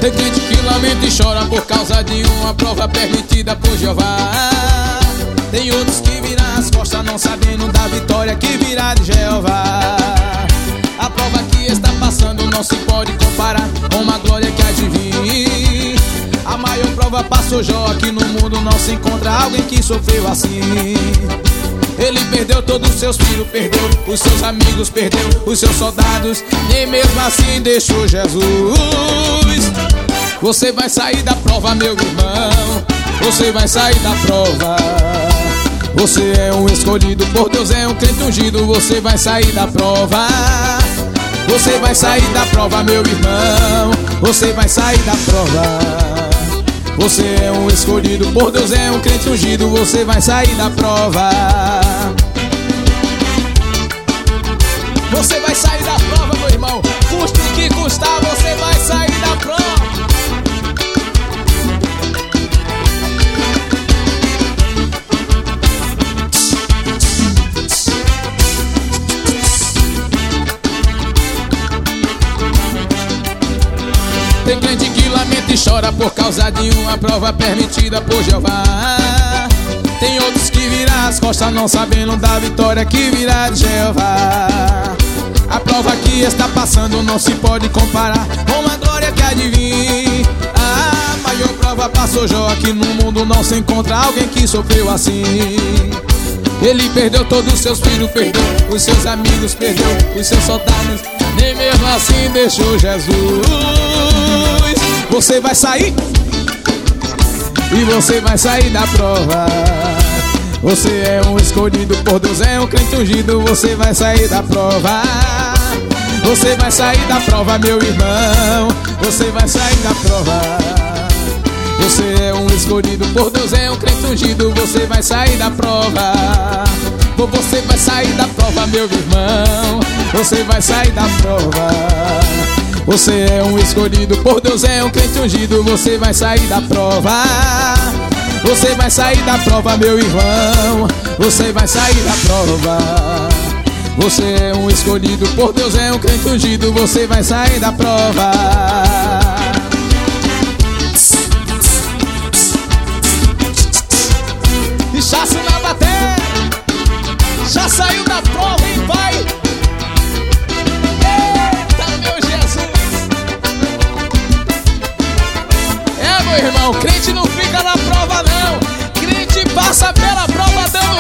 Tem crente que lamenta e chora por causa de uma prova permitida por Jeová. Tem outros que viram as costas não sabendo da vitória que virá de Jeová. A prova que está passando não se pode comparar com uma glória que há de vir. A maior prova passou Jó, aqui no mundo não se encontra alguém que sofreu assim. Ele perdeu todos os seus filhos, perdeu os seus amigos, perdeu os seus soldados, nem mesmo assim deixou Jesus. Você vai sair da prova, meu irmão, você vai sair da prova. Você é um escolhido por Deus, é um crente ungido, você vai sair da prova. Você vai sair da prova, meu irmão, você vai sair da prova. Você é um escolhido por Deus, é um crente ungido, você vai sair da prova. Você vai sair da prova, meu irmão, custe o que custar, você vai sair da prova. Tem crente que lamenta e chora por causa de uma prova permitida por Jeová. Tem outros que viram as costas não sabendo da vitória que virá de Jeová. A prova que está passando não se pode comparar com a glória que há de vir. A maior prova passou Jó, aqui no mundo não se encontra alguém que sofreu assim. Ele perdeu todos os seus filhos, perdeu os seus amigos, perdeu os seus soldados, nem mesmo assim deixou Jesus. Você vai sair e você vai sair da prova. Você é um escolhido por Deus, é um crente ungido, você vai sair da prova. Você vai sair da prova, meu irmão, você vai sair da prova. Você é um escolhido por Deus, é um crente ungido, você vai sair da prova. Você vai sair da prova, meu irmão, você vai sair da prova. Você é um escolhido por Deus, é um crente ungido, você vai sair da prova. Você vai sair da prova, meu irmão, você vai sair da prova. Você é um escolhido por Deus, é um crente ungido, você vai sair da prova. Chasso na bateria, já saiu da prova, hein, pai? Eita, meu Jesus! É, meu irmão, crente não fica na prova, não. Crente passa pela prova, dama.